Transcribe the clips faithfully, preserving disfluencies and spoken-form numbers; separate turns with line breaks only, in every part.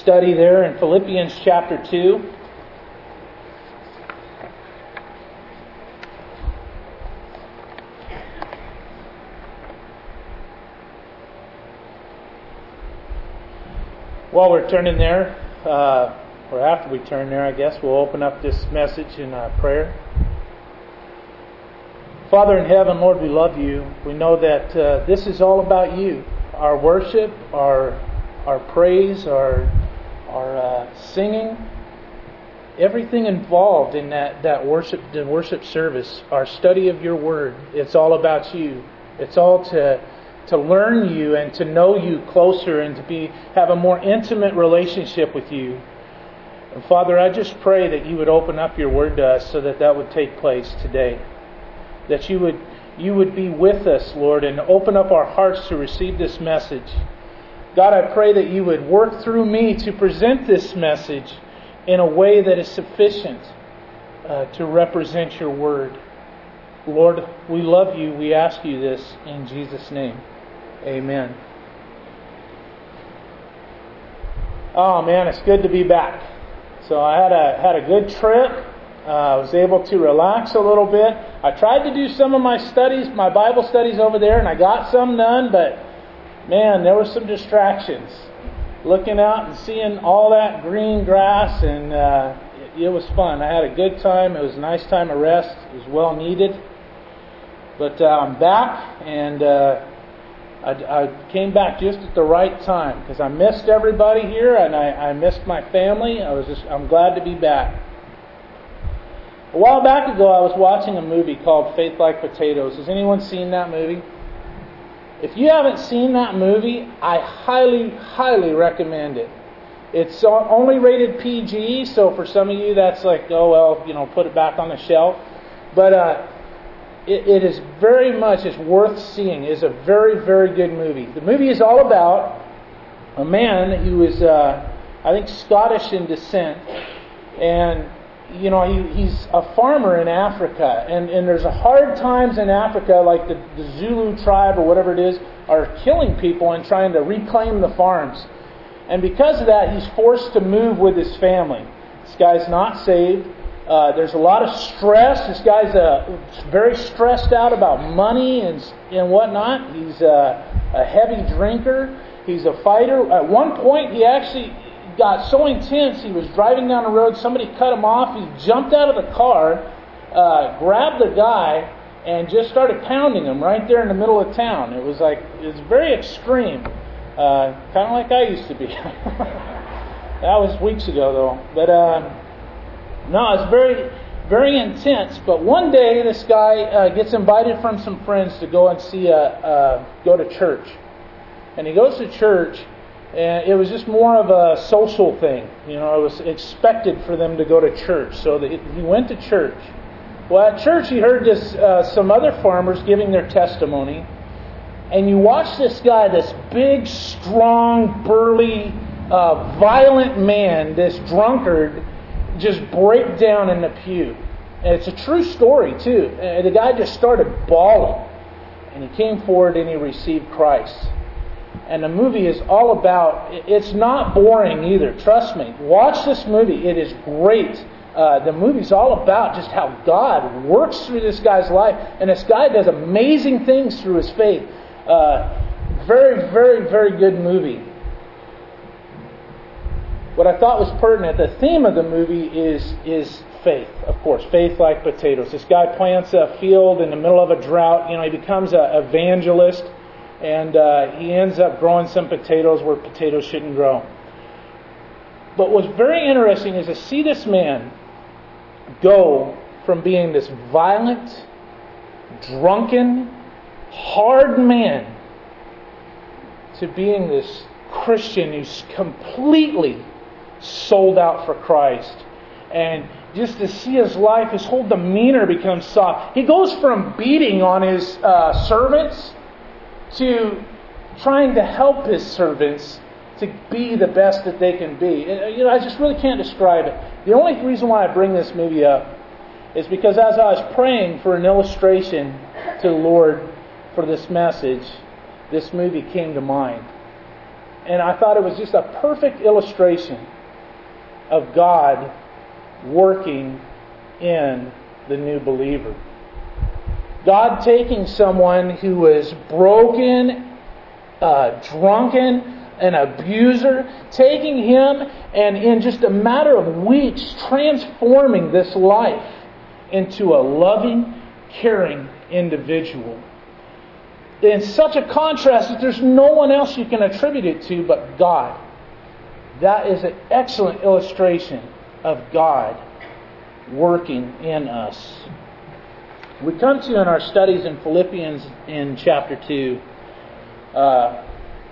study there in Philippians chapter two. While we're turning there, uh, or after we turn there, I guess, we'll open up this message in uh, prayer. Father in heaven, Lord, we love you. We know that uh, this is all about you. Our worship, our our praise, our our uh, singing, everything involved in that, that worship, the worship service, our study of your word, it's all about you. It's all to to learn you and to know you closer and to be have a more intimate relationship with you. And Father, I just pray that you would open up your word to us so that that would take place today. That you would you would be with us, Lord, and open up our hearts to receive this message. God, I pray that you would work through me to present this message in a way that is sufficient uh, to represent your word. Lord, we love you. We ask you this in Jesus' name. Amen. Oh man, it's good to be back. So I had a had a good trip. Uh, I was able to relax a little bit. I tried to do some of my studies, my Bible studies over there, and I got some done, but man, there were some distractions. Looking out and seeing all that green grass, and uh, it, it was fun. I had a good time. It was a nice time of rest. It was well needed. But uh, I'm back, and uh, I, I came back just at the right time because I missed everybody here, and I, I missed my family. I was just I'm glad to be back. A while back ago, I was watching a movie called Faith Like Potatoes. Has anyone seen that movie? If you haven't seen that movie, I highly, highly recommend it. It's only rated P G, so for some of you, that's like, oh well, you know, put it back on the shelf. But uh, it, it is very much is worth seeing. It is a very, very good movie. The movie is all about a man who is, uh, I think, Scottish in descent, and you know, he, he's a farmer in Africa, and, and there's a hard times in Africa, like the, the Zulu tribe or whatever it is, are killing people and trying to reclaim the farms. And because of that, he's forced to move with his family. This guy's not saved. Uh, there's a lot of stress. This guy's uh, very stressed out about money and and whatnot. He's a, a heavy drinker. He's a fighter. At one point, he actually got so intense, he was driving down the road, somebody cut him off, he jumped out of the car, uh, grabbed the guy, and just started pounding him right there in the middle of town. It was like, it was very extreme, uh, kind of like I used to be. That was weeks ago though. But uh, no, it's very, very intense. But one day this guy uh, gets invited from some friends to go and see a, uh, go to church. And he goes to church, and it was just more of a social thing. You know, it was expected for them to go to church. So that he went to church. Well, at church he heard this uh, some other farmers giving their testimony. And you watch this guy, this big, strong, burly, uh, violent man, this drunkard, just break down in the pew. And it's a true story, too. And the guy just started bawling. And he came forward and he received Christ. And the movie is all about, it's not boring either, trust me. Watch this movie, it is great. Uh, the movie's all about just how God works through this guy's life. And this guy does amazing things through his faith. Uh, very, very, very good movie. What I thought was pertinent, the theme of the movie is, is faith, of course. Faith like potatoes. This guy plants a field in the middle of a drought. You know, he becomes an evangelist. And uh, he ends up growing some potatoes where potatoes shouldn't grow. But what's very interesting is to see this man go from being this violent, drunken, hard man to being this Christian who's completely sold out for Christ. And just to see his life, his whole demeanor becomes soft. He goes from beating on his uh, servants to trying to help his servants to be the best that they can be. You know, I just really can't describe it. The only reason why I bring this movie up is because as I was praying for an illustration to the Lord for this message, this movie came to mind. And I thought it was just a perfect illustration of God working in the new believer. God taking someone who was broken, uh, drunken, an abuser, taking him and in just a matter of weeks transforming this life into a loving, caring individual. In such a contrast that there's no one else you can attribute it to but God. That is an excellent illustration of God working in us. We come to in our studies in Philippians in chapter two uh,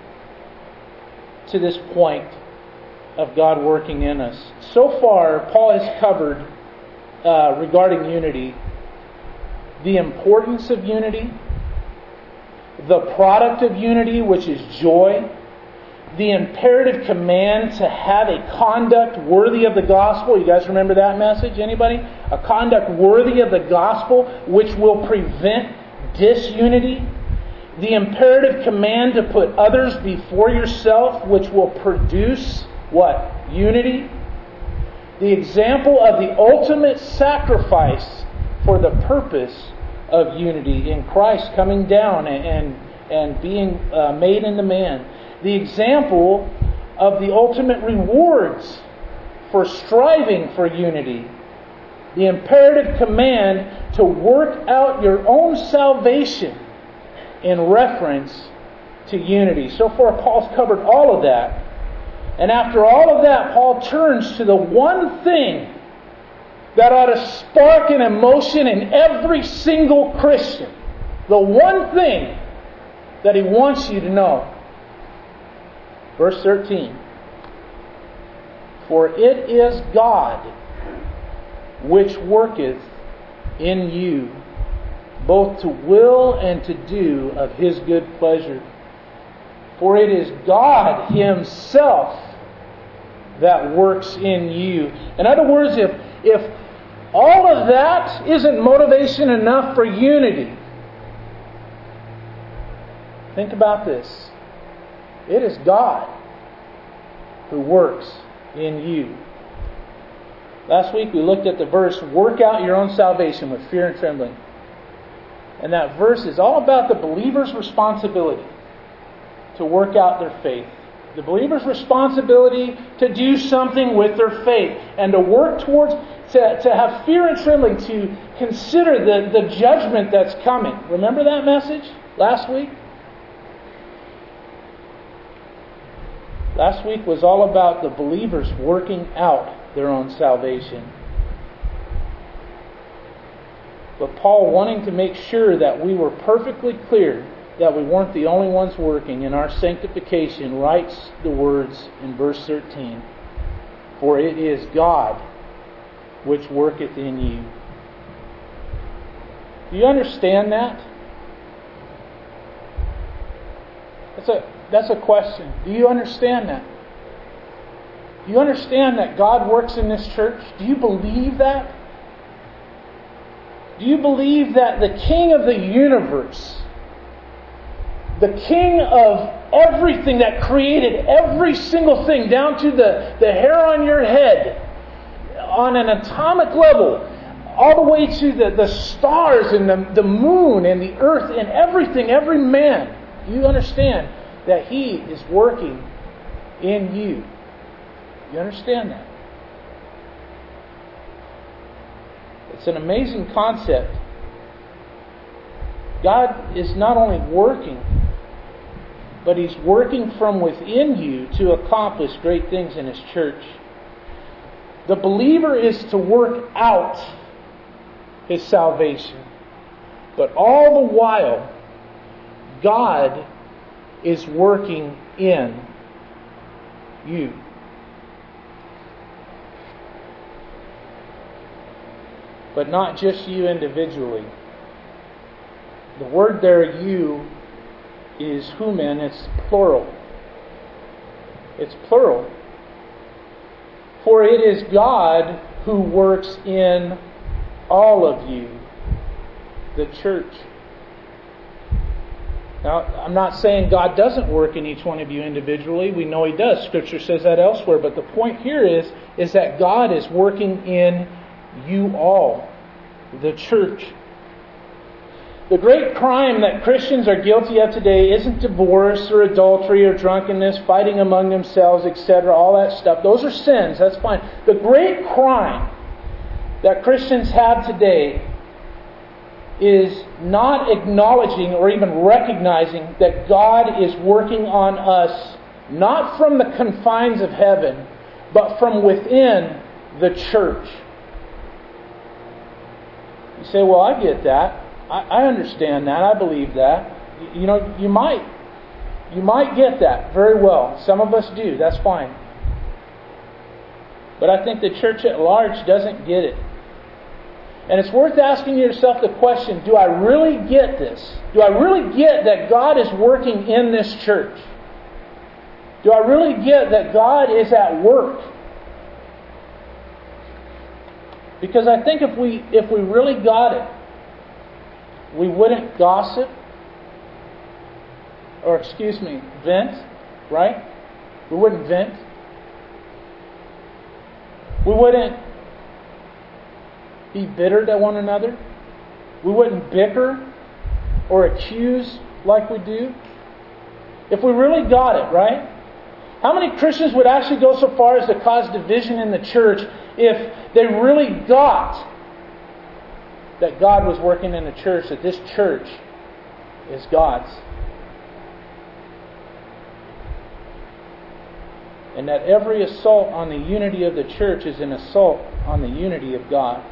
to this point of God working in us. So far, Paul has covered uh, regarding unity the importance of unity, the product of unity, which is joy, the imperative command to have a conduct worthy of the gospel. You guys remember that message? Anybody? A conduct worthy of the gospel, which will prevent disunity. The imperative command to put others before yourself, which will produce what? Unity. The example of the ultimate sacrifice for the purpose of unity in Christ coming down and and, and being uh, made into man. The example of the ultimate rewards for striving for unity. The imperative command to work out your own salvation in reference to unity. So far, Paul's covered all of that. And after all of that, Paul turns to the one thing that ought to spark an emotion in every single Christian. The one thing that he wants you to know. Verse thirteen. For it is God which worketh in you both to will and to do of His good pleasure. For it is God Himself that works in you. In other words, if, if all of that isn't motivation enough for unity, think about this. It is God who works in you. Last week we looked at the verse, work out your own salvation with fear and trembling. And that verse is all about the believer's responsibility to work out their faith. The believer's responsibility to do something with their faith and to work towards, to, to have fear and trembling, to consider the, the judgment that's coming. Remember that message last week? Last week was all about the believers working out their own salvation. But Paul, wanting to make sure that we were perfectly clear that we weren't the only ones working in our sanctification, writes the words in verse thirteen. For it is God which worketh in you. Do you understand that? That's a, that's a question. Do you understand that? Do you understand that God works in this church? Do you believe that? Do you believe that the King of the universe, the King of everything that created every single thing, down to the, the hair on your head, on an atomic level, all the way to the, the stars and the, the moon and the earth and everything, every man, do you understand that He is working in you? You understand that? It's an amazing concept. God is not only working, but He's working from within you to accomplish great things in His church. The believer is to work out his salvation. But all the while, God is working in you. But not just you individually. The word there, you, is human. It's plural. It's plural. For it is God who works in all of you, the church. Now, I'm not saying God doesn't work in each one of you individually. We know He does. Scripture says that elsewhere. But the point here is, is that God is working in you all, the church. The great crime that Christians are guilty of today isn't divorce or adultery or drunkenness, fighting among themselves, et cetera, all that stuff. Those are sins. That's fine. The great crime that Christians have today is not acknowledging or even recognizing that God is working on us, not from the confines of heaven, but from within the church. You say, well, I get that. I, I understand that. I believe that. You know, you might. You might get that very well. Some of us do. That's fine. But I think the church at large doesn't get it. And it's worth asking yourself the question, do I really get this? Do I really get that God is working in this church? Do I really get that God is at work? Because I think if we if we really got it, we wouldn't gossip, or excuse me, vent, right? We wouldn't vent. We wouldn't be bitter to one another. We wouldn't bicker or accuse like we do. If we really got it, right? How many Christians would actually go so far as to cause division in the church if they really got that God was working in the church, that this church is God's? And that every assault on the unity of the church is an assault on the unity of God.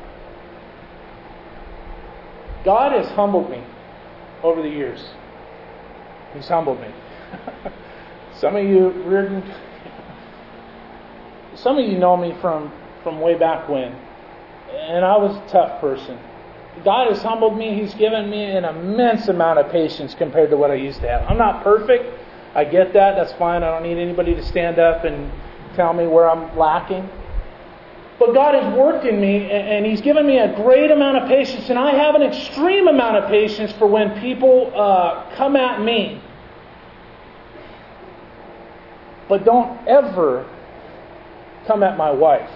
God has humbled me over the years. He's humbled me. Some of you, Reardon, some of you know me from, from way back when. And I was a tough person. God has humbled me. He's given me an immense amount of patience compared to what I used to have. I'm not perfect. I get that. That's fine. I don't need anybody to stand up and tell me where I'm lacking. But God has worked in me, and He's given me a great amount of patience. And I have an extreme amount of patience for when people uh, come at me. But don't ever come at my wife.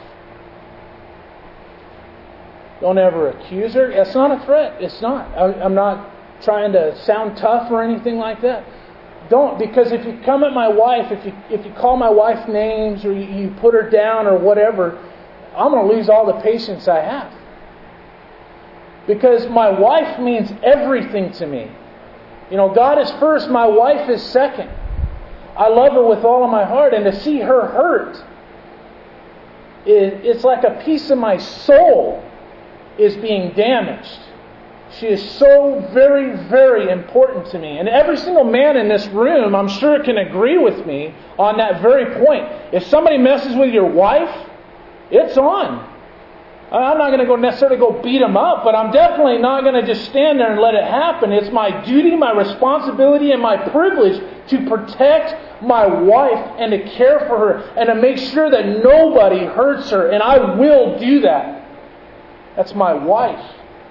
Don't ever accuse her. It's not a threat. It's not. I'm not trying to sound tough or anything like that. Don't, because if you come at my wife, if you if you call my wife names or you, you put her down or whatever, I'm going to lose all the patience I have. Because my wife means everything to me. You know, God is first, my wife is second. I love her with all of my heart, and to see her hurt, it, it's like a piece of my soul is being damaged. She is so very, very important to me. And every single man in this room, I'm sure, can agree with me on that very point. If somebody messes with your wife, it's on. I'm not going to go necessarily go beat them up, but I'm definitely not going to just stand there and let it happen. It's my duty, my responsibility, and my privilege to protect my wife and to care for her and to make sure that nobody hurts her. And I will do that. That's my wife.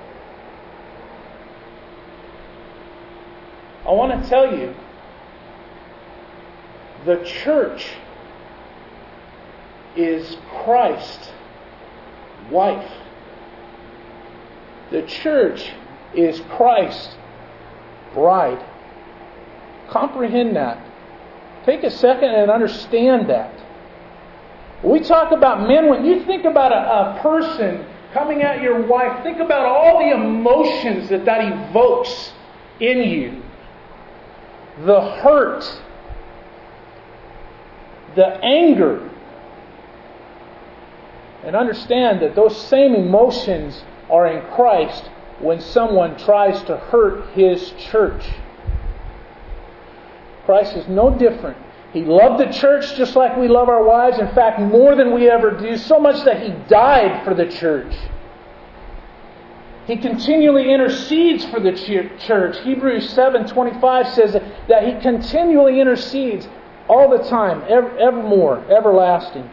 I want to tell you, the church is Christ's wife. The church is Christ's bride. Comprehend that. Take a second and understand that. When we talk about men, when you think about a, a person coming at your wife, think about all the emotions that that evokes in you. The hurt, the anger. And understand that those same emotions are in Christ when someone tries to hurt His church. Christ is no different. He loved the church just like we love our wives. In fact, more than we ever do. So much that He died for the church. He continually intercedes for the church. Hebrews seven twenty-five says that He continually intercedes all the time, ever, evermore, everlasting.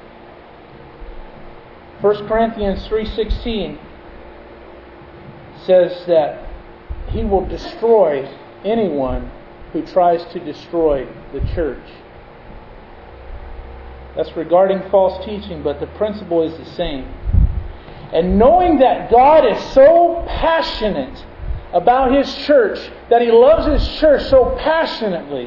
First Corinthians three sixteen says that He will destroy anyone who tries to destroy the church. That's regarding false teaching, but the principle is the same. And knowing that God is so passionate about His church, that He loves His church so passionately,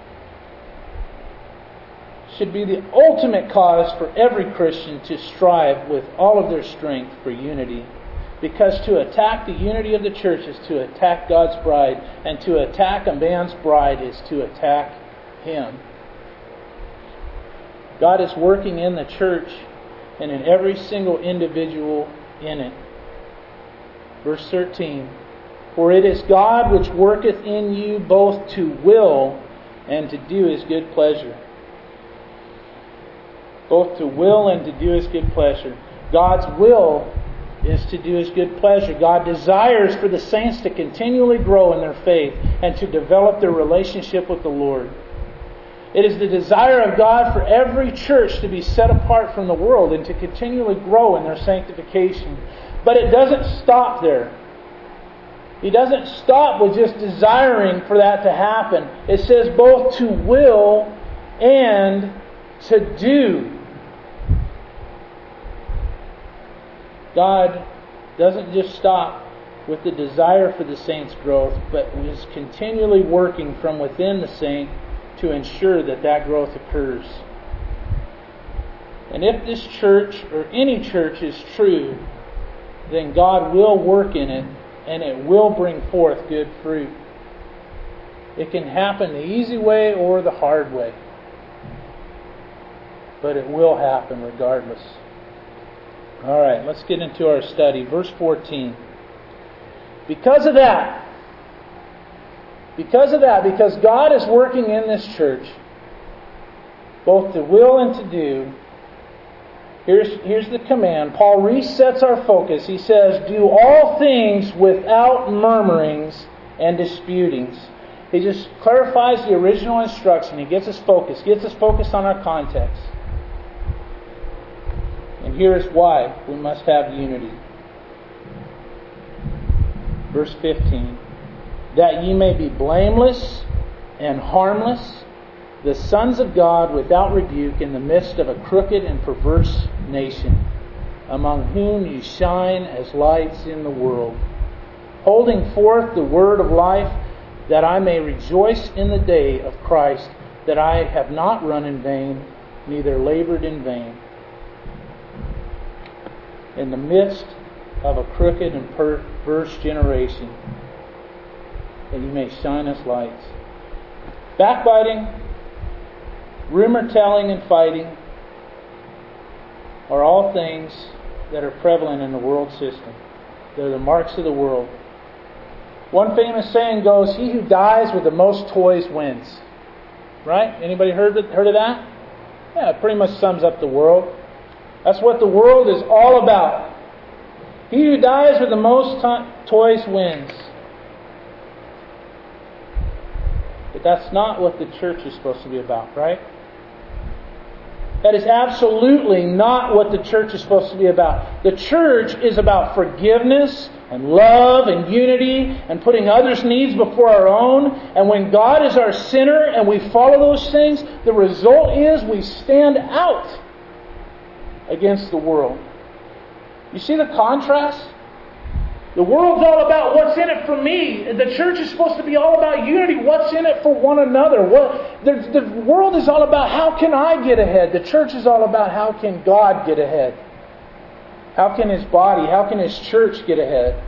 should be the ultimate cause for every Christian to strive with all of their strength for unity. Because to attack the unity of the church is to attack God's bride, and to attack a man's bride is to attack him. God is working in the church and in every single individual in it. Verse thirteen, for it is God which worketh in you both to will and to do His good pleasure. Both to will and to do His good pleasure. God's will is to do His good pleasure. God desires for the saints to continually grow in their faith and to develop their relationship with the Lord. It is the desire of God for every church to be set apart from the world and to continually grow in their sanctification. But it doesn't stop there. He doesn't stop with just desiring for that to happen. It says both to will and to do. God doesn't just stop with the desire for the saints' growth, but is continually working from within the saint to ensure that that growth occurs. And if this church or any church is true, then God will work in it and it will bring forth good fruit. It can happen the easy way or the hard way, but it will happen regardless. All right, let's get into our study. Verse fourteen. Because of that, Because of that, because God is working in this church, both to will and to do, here's, here's the command. Paul resets our focus. He says, do all things without murmurings and disputings. He just clarifies the original instruction. He gets us focused, gets us focused on our context. And here's why we must have unity. Verse fifteen. That ye may be blameless and harmless, the sons of God without rebuke in the midst of a crooked and perverse nation, among whom ye shine as lights in the world, holding forth the word of life, that I may rejoice in the day of Christ, that I have not run in vain, neither labored in vain. In the midst of a crooked and perverse generation, that you may shine as lights. Backbiting, rumor telling, and fighting are all things that are prevalent in the world system. They're the marks of the world. One famous saying goes, he who dies with the most toys wins. Right? Anybody heard of, heard of that? Yeah, it pretty much sums up the world. That's what the world is all about. He who dies with the most to- toys wins. But that's not what the church is supposed to be about, right? That is absolutely not what the church is supposed to be about. The church is about forgiveness and love and unity and putting others' needs before our own. And when God is our center and we follow those things, the result is we stand out against the world. You see the contrast? The world's all about what's in it for me. The church is supposed to be all about unity. What's in it for one another? What, the, the world is all about how can I get ahead. The church is all about how can God get ahead. How can His body, how can His church get ahead?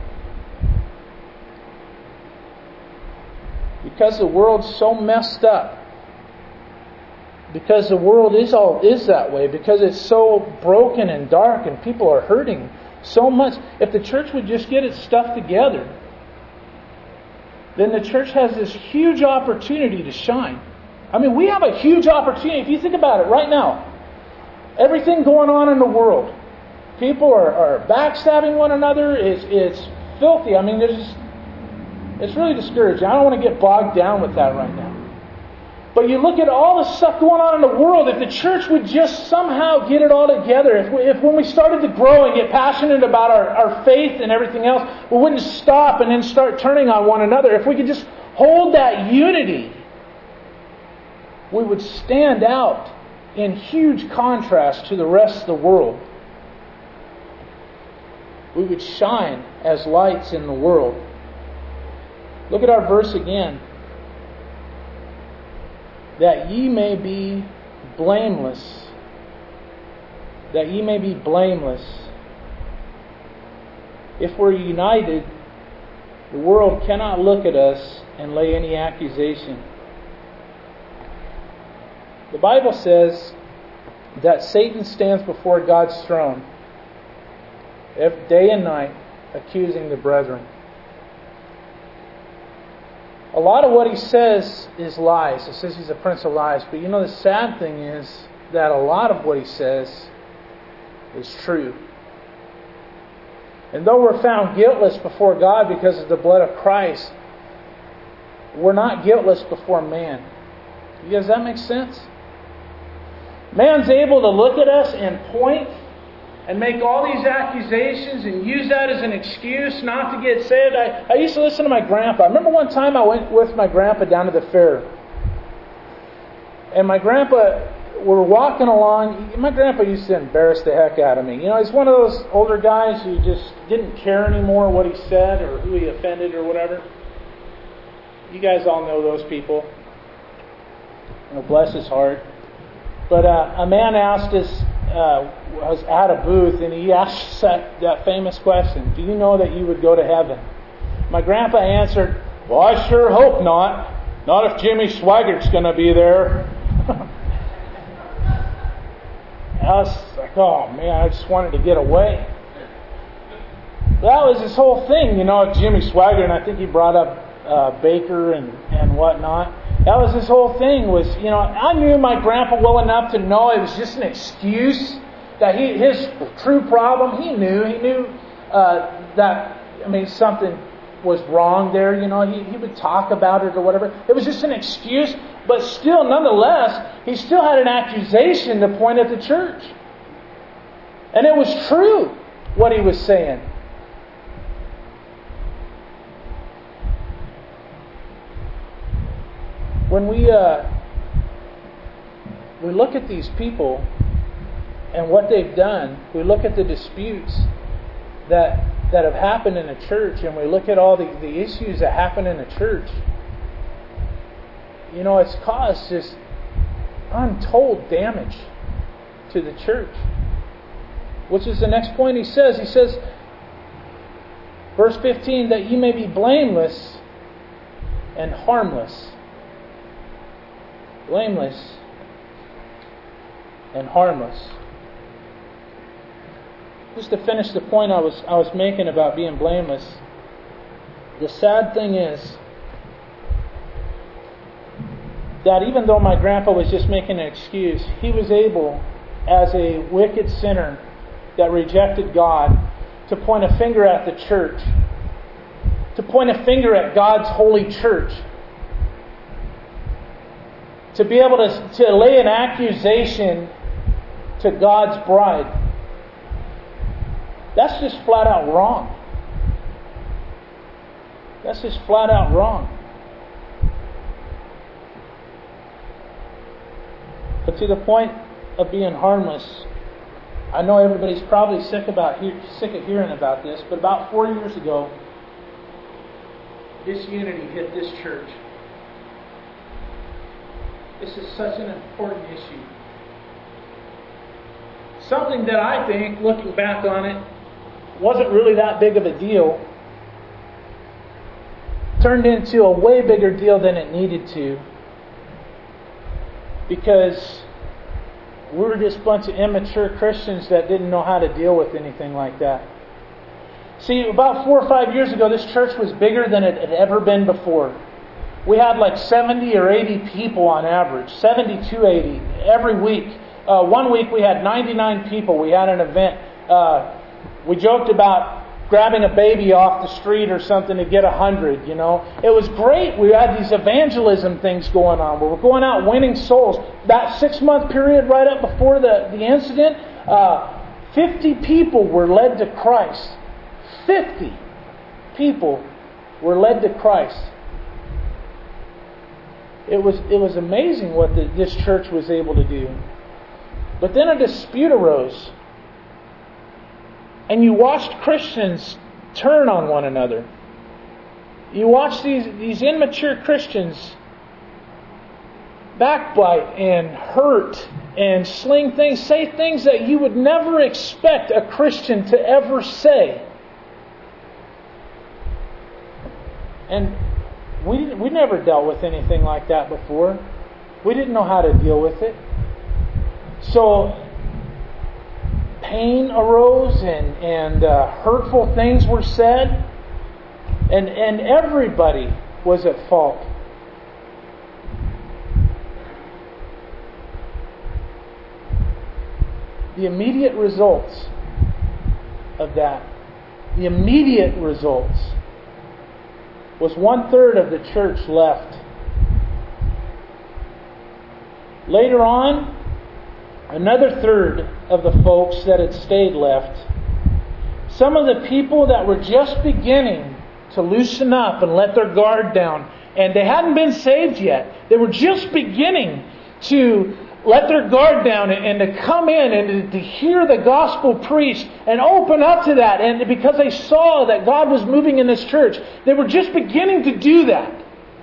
Because the world's so messed up. Because the world is all is that way. Because it's so broken and dark and people are hurting so much. If the church would just get its stuff together, then the church has this huge opportunity to shine. I mean, we have a huge opportunity. If you think about it right now, everything going on in the world, people are, are backstabbing one another. It's, it's filthy. I mean, there's just, it's really discouraging. I don't want to get bogged down with that right now. But you look at all the stuff going on in the world, if the church would just somehow get it all together, if, we, if when we started to grow and get passionate about our, our faith and everything else, we wouldn't stop and then start turning on one another. If we could just hold that unity we would stand out in huge contrast to the rest of the world. We would shine as lights in the world. Look at our verse again. That ye may be blameless. That ye may be blameless. If we're united, the world cannot look at us and lay any accusation. The Bible says that Satan stands before God's throne day and night, accusing the brethren. A lot of what he says is lies. It says he's a prince of lies. But you know, the sad thing is that a lot of what he says is true. And though we're found guiltless before God because of the blood of Christ, we're not guiltless before man. You guys, that makes sense? Man's able to look at us and point and make all these accusations and use that as an excuse not to get saved. I, I used to listen to my grandpa. I remember one time I went with my grandpa down to the fair. And my grandpa, we were walking along. My grandpa used to embarrass the heck out of me. You know, he's one of those older guys who just didn't care anymore what he said or who he offended or whatever. You guys all know those people. You know, bless his heart. But uh, a man asked us, uh, was at a booth, and he asked that, that famous question, do you know that you would go to heaven? My grandpa answered, well, I sure hope not. Not if Jimmy Swiggart's going to be there. I was like, oh man, I just wanted to get away. That was his whole thing, you know, Jimmy Swaggart, and I think he brought up uh, Baker and, and whatnot. That was his whole thing was, you know, I knew my grandpa well enough to know it was just an excuse, that he his true problem, he knew. He knew uh, that, I mean, something was wrong there, you know. He, he would talk about it or whatever. It was just an excuse, but still, nonetheless, he still had an accusation to point at the church. And it was true, what he was saying. When we uh, we look at these people and what they've done, we look at the disputes that that have happened in a church, and we look at all the, the issues that happen in a church, you know, it's caused just untold damage to the church. Which is the next point he says. He says, verse fifteen, that ye may be blameless and harmless. Blameless and harmless. Just to finish the point I was I was making about being blameless, the sad thing is that even though my grandpa was just making an excuse, he was able, as a wicked sinner that rejected God, to point a finger at the church, to point a finger at God's holy church, to be able to, to lay an accusation to God's bride. That's just flat out wrong. That's just flat out wrong. But to the point of being harmless, I know everybody's probably sick about sick of hearing about this, but about four years ago, disunity hit this church. This is such an important issue. Something that I think, looking back on it, wasn't really that big of a deal, turned into a way bigger deal than it needed to, because we were just a bunch of immature Christians that didn't know how to deal with anything like that. See, about four or five years ago, this church was bigger than it had ever been before. We had like seventy or eighty people on average, seventy to eighty every week. Uh, one week we had ninety-nine people. We had an event. Uh, we joked about grabbing a baby off the street or something to get a hundred, you know. It was great. We had these evangelism things going on. We were going out winning souls. That six-month period right up before the, the incident, uh, fifty people were led to Christ. fifty people were led to Christ. It was it was amazing what the, this church was able to do. But then a dispute arose. And you watched Christians turn on one another. You watched these, these immature Christians backbite and hurt and sling things, say things that you would never expect a Christian to ever say. And we we never dealt with anything like that before. We didn't know how to deal with it. So pain arose and, and uh, hurtful things were said. And, and everybody was at fault. The immediate results of that, the immediate results, was one third of the church left. Later on, another third of the folks that had stayed left. Some of the people that were just beginning to loosen up and let their guard down, and they hadn't been saved yet. They were just beginning to let their guard down and to come in and to hear the gospel preached and open up to that. And because they saw that God was moving in this church, they were just beginning to do that.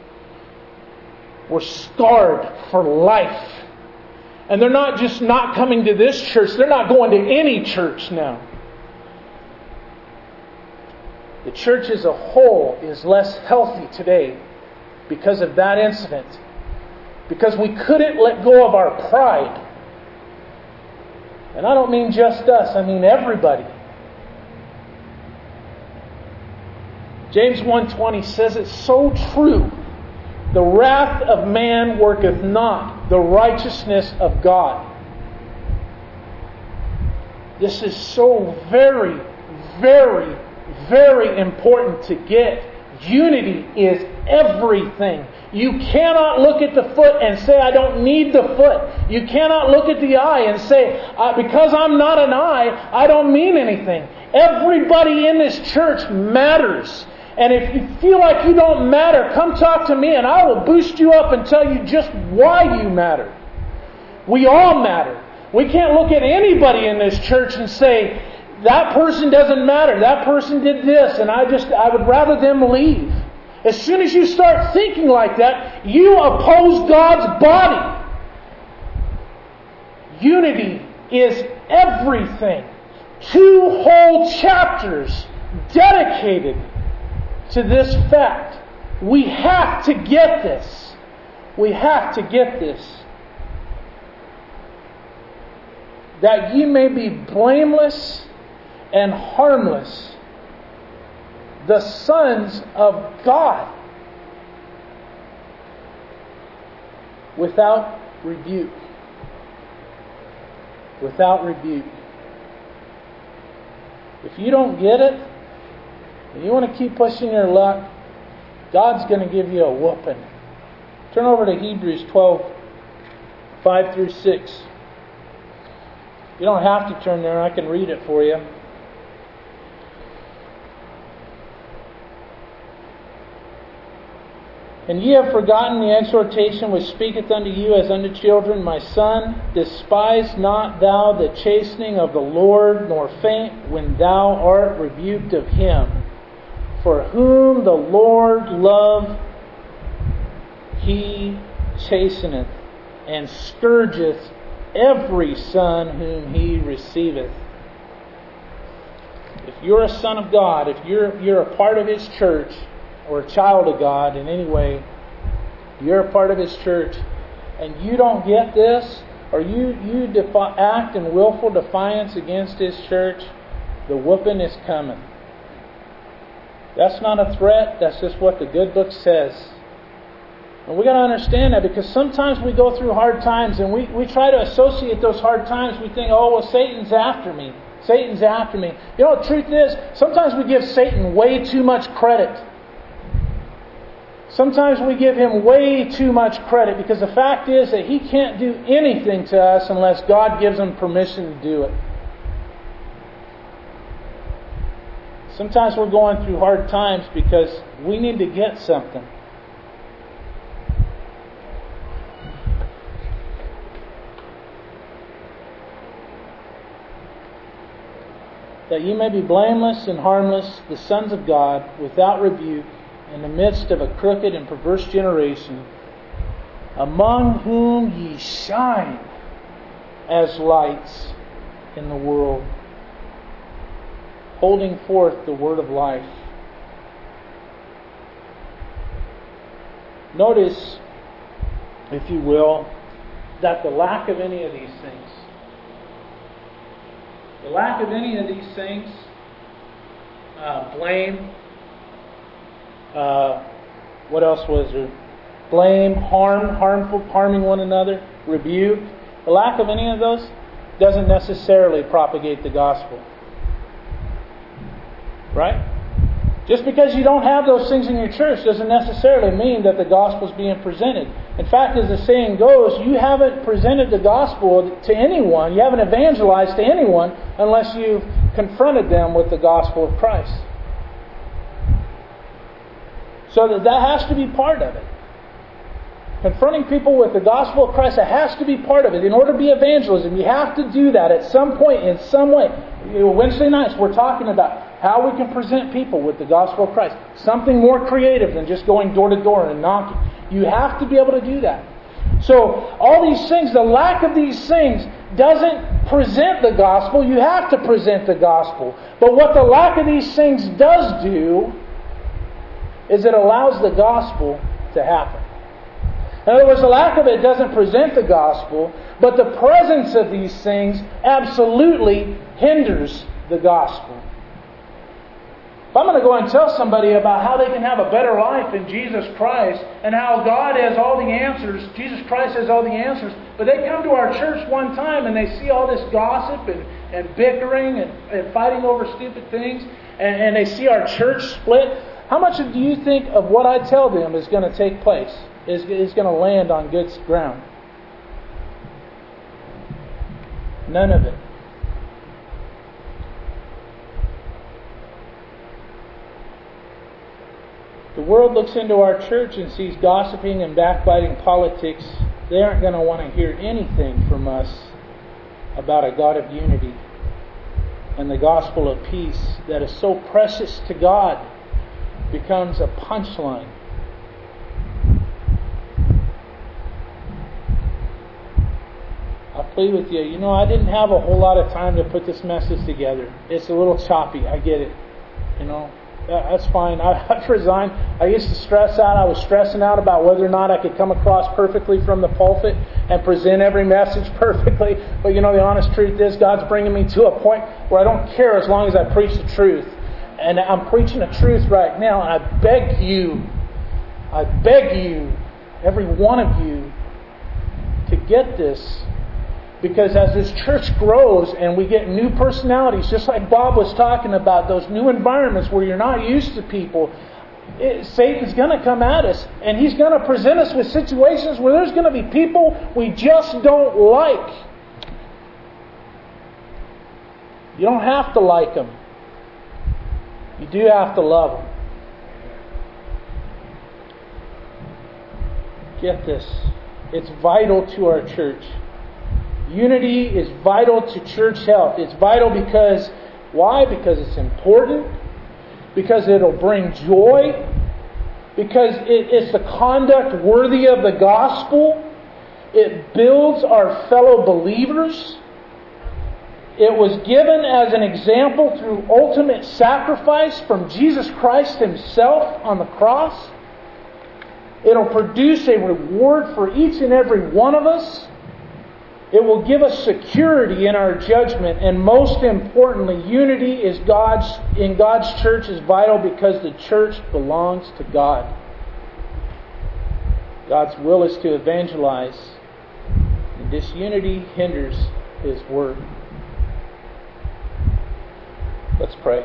Were scarred for life. And they're not just not coming to this church, they're not going to any church now. The church as a whole is less healthy today because of that incident. Because we couldn't let go of our pride. And I don't mean just us, I mean everybody. James one twenty says it's so true. The wrath of man worketh not the righteousness of God. This is so very, very, very important to get. Unity is everything. You cannot look at the foot and say, I don't need the foot. You cannot look at the eye and say, uh, because I'm not an eye, I don't mean anything. Everybody in this church matters. And if you feel like you don't matter, come talk to me and I will boost you up and tell you just why you matter. We all matter. We can't look at anybody in this church and say, that person doesn't matter. That person did this, and I just I would rather them leave. As soon as you start thinking like that, you oppose God's body. Unity is everything. Two whole chapters dedicated to this fact. We have to get this. We have to get this. That ye may be blameless and harmless, the sons of God, without rebuke. Without rebuke. If you don't get it, and you want to keep pushing your luck, God's going to give you a whooping. Turn over to Hebrews twelve, five through six. You don't have to turn there, I can read it for you. And ye have forgotten the exhortation which speaketh unto you as unto children, my son, despise not thou the chastening of the Lord, nor faint when thou art rebuked of him. For whom the Lord loveth, he chasteneth, and scourgeth every son whom he receiveth. If you're a son of God, if you're you're a part of his church, or a child of God in any way, you're a part of his church, and you don't get this, or you, you defi- act in willful defiance against his church, the whooping is coming. That's not a threat, that's just what the good book says. And we got to understand that, because sometimes we go through hard times and we, we try to associate those hard times. We think, oh, well, Satan's after me. Satan's after me. You know, the truth is, sometimes we give Satan way too much credit. Sometimes we give him way too much credit, because the fact is that he can't do anything to us unless God gives him permission to do it. Sometimes we're going through hard times because we need to get something. that ye may be blameless and harmless, the sons of God, without rebuke, in the midst of a crooked and perverse generation, among whom ye shine as lights in the world, holding forth the word of life. Notice, if you will, that the lack of any of these things, the lack of any of these things, uh, blame, uh, what else was there? Blame, harm, harmful, harming one another, rebuke. The lack of any of those doesn't necessarily propagate the gospel. Right? Just because you don't have those things in your church doesn't necessarily mean that the gospel is being presented. In fact, as the saying goes, you haven't presented the gospel to anyone, you haven't evangelized to anyone unless you've confronted them with the gospel of Christ. So that, that has to be part of it. Confronting people with the gospel of Christ, that has to be part of it. In order to be evangelism, you have to do that at some point, in some way. You know, Wednesday nights, we're talking about how we can present people with the gospel of Christ. Something more creative than just going door to door and knocking. You have to be able to do that. So, all these things, the lack of these things doesn't present the gospel. You have to present the gospel. But what the lack of these things does do is it allows the gospel to happen. In other words, the lack of it doesn't present the gospel, but the presence of these things absolutely hinders the gospel. If I'm going to go and tell somebody about how they can have a better life in Jesus Christ and how God has all the answers, Jesus Christ has all the answers, but they come to our church one time and they see all this gossip and, and bickering and, and fighting over stupid things, and, and they see our church split, how much do you think of what I tell them is going to take place? Is, is going to land on good ground? None of it. The world looks into our church and sees gossiping and backbiting politics. They aren't going to want to hear anything from us about a God of unity and the gospel of peace that is so precious to God becomes a punchline. I'll plead with you. You know, I didn't have a whole lot of time to put this message together. It's a little choppy. I get it. You know, that's fine. I, I've resigned. I used to stress out. I was stressing out about whether or not I could come across perfectly from the pulpit and present every message perfectly. But you know, the honest truth is God's bringing me to a point where I don't care as long as I preach the truth. And I'm preaching the truth right now. And I beg you, I beg you, every one of you, to get this. Because as this church grows and we get new personalities, just like Bob was talking about, those new environments where you're not used to people, it, Satan's going to come at us and he's going to present us with situations where there's going to be people we just don't like. You don't have to like them. You do have to love them. Get this. It's vital to our church. Unity is vital to church health. It's vital because, why? Because it's important. Because it'll bring joy. Because it, it's the conduct worthy of the gospel. It builds our fellow believers. It was given as an example through ultimate sacrifice from Jesus Christ Himself on the cross. It'll produce a reward for each and every one of us. It will give us security in our judgment, and most importantly, unity is God's in God's church is vital because the church belongs to God. God's will is to evangelize, and disunity hinders His word. Let's pray.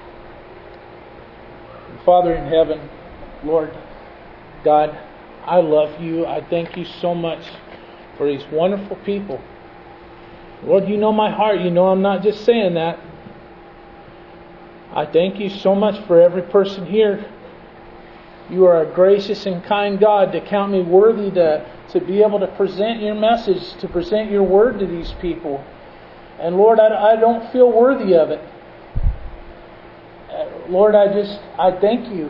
Father in heaven, Lord God, I love You. I thank You so much for these wonderful people. Lord, You know my heart. You know I'm not just saying that. I thank You so much for every person here. You are a gracious and kind God to count me worthy to, to be able to present Your message, to present Your word to these people. And Lord, I, I don't feel worthy of it. Lord, I just, I thank you.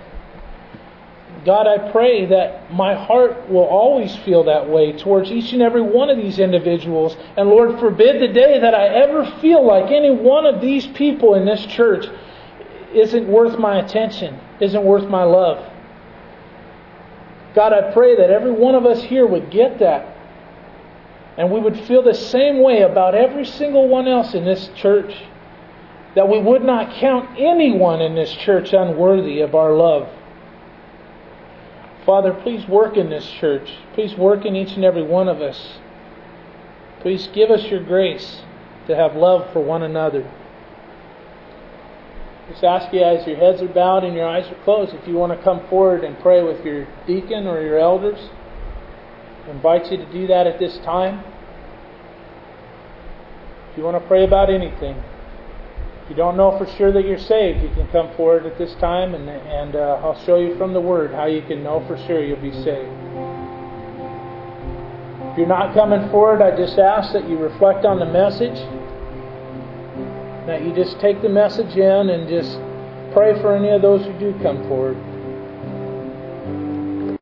God, I pray that my heart will always feel that way towards each and every one of these individuals. And Lord, forbid the day that I ever feel like any one of these people in this church isn't worth my attention, isn't worth my love. God, I pray that every one of us here would get that. And we would feel the same way about every single one else in this church. That we would not count anyone in this church unworthy of our love. Father, please work in this church. Please work in each and every one of us. Please give us your grace to have love for one another. Just ask you, as your heads are bowed and your eyes are closed, if you want to come forward and pray with your deacon or your elders. I invite you to do that at this time. If you want to pray about anything, if you don't know for sure that you're saved, you can come forward at this time, and, and uh, I'll show you from the Word how you can know for sure you'll be saved. If you're not coming forward, I just ask that you reflect on the message, that you just take the message in and just pray for any of those who do come forward.